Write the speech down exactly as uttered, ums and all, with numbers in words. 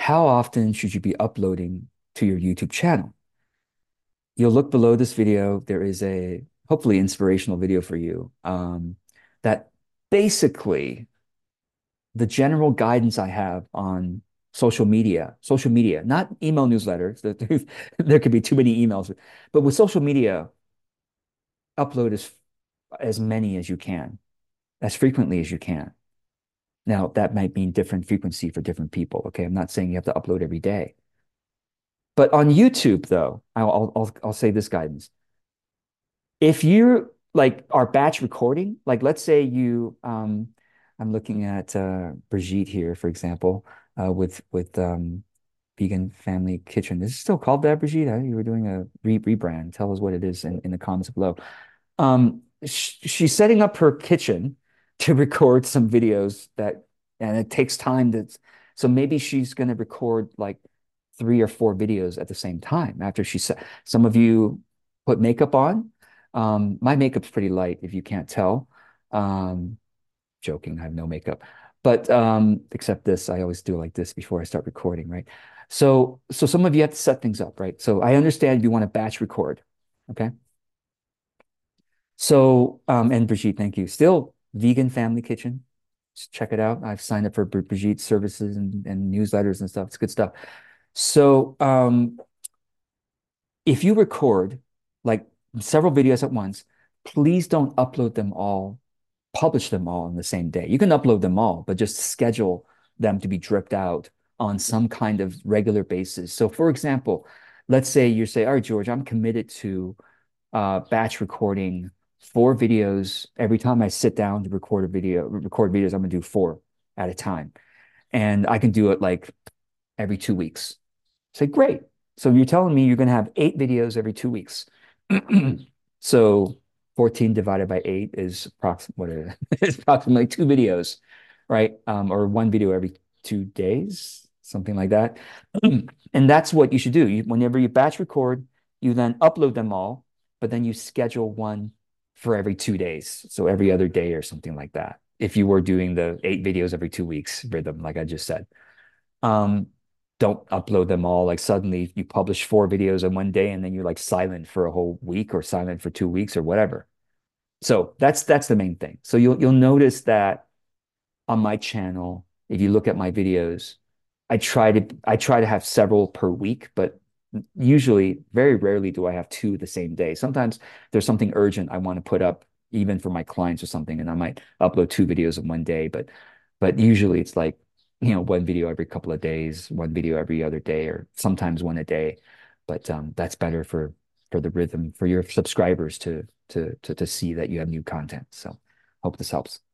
how often should you be uploading to your YouTube channel? You'll look below this video. There is a hopefully inspirational video for you um, that basically the general guidance I have on social media, social media, not email newsletters. There, there could be too many emails, but with social media, upload as as many as you can, as frequently as you can. Now, that might mean different frequency for different people. Okay. I'm not saying you have to upload every day. But on YouTube, though, I'll I'll I'll say this guidance. If you like are batch recording, like let's say you um I'm looking at uh Brigitte here, for example, uh with with um Vegan Family Kitchen. Is it still called that, Brigitte? I, you were doing a re rebrand. Tell us what it is in, in the comments below. Um, sh she's setting up her kitchen to record some videos that, and it takes time to, so maybe she's going to record like three or four videos at the same time after she set. Some of you put makeup on. Um, my makeup's pretty light if you can't tell. Um, joking, I have no makeup. But um, except this, I always do like this before I start recording, right? So, so some of you have to set things up, right? So I understand you want to batch record, okay? So, um, and Brigitte, thank you. Still Vegan Family Kitchen. Just check it out. I've signed up for Br- Brigitte's services and, and newsletters and stuff. It's good stuff. So, um, if you record like several videos at once, please don't upload them all, publish them all on the same day. You can upload them all, but just schedule them to be dripped out on some kind of regular basis. So, for example, let's say you say, all right, George, I'm committed to uh, batch recording four videos. Every time I sit down to record a video, record videos, I'm gonna do four at a time. And I can do it like every two weeks. Say, great. So you're telling me you're gonna have eight videos every two weeks. So fourteen divided by eight is approximately is approximately two videos, right? Um, or one video every two days, something like that. And that's what you should do. You, whenever you batch record, you then upload them all, but then you schedule one for every two days. So every other day or something like that. If you were doing the eight videos every two weeks rhythm, like I just said. Um, don't upload them all. Like suddenly you publish four videos in one day and then you're like silent for a whole week or silent for two weeks or whatever. So that's that's the main thing. So you'll you'll notice that on my channel, if you look at my videos, I try to I try to have several per week, but usually very rarely do I have two the same day. Sometimes there's something urgent I want to put up even for my clients or something, and I might upload two videos in one day, but but usually it's like, you know, one video every couple of days, one video every other day, or sometimes one a day. But um, that's better for for the rhythm for your subscribers to to to to see that you have new content. So hope this helps.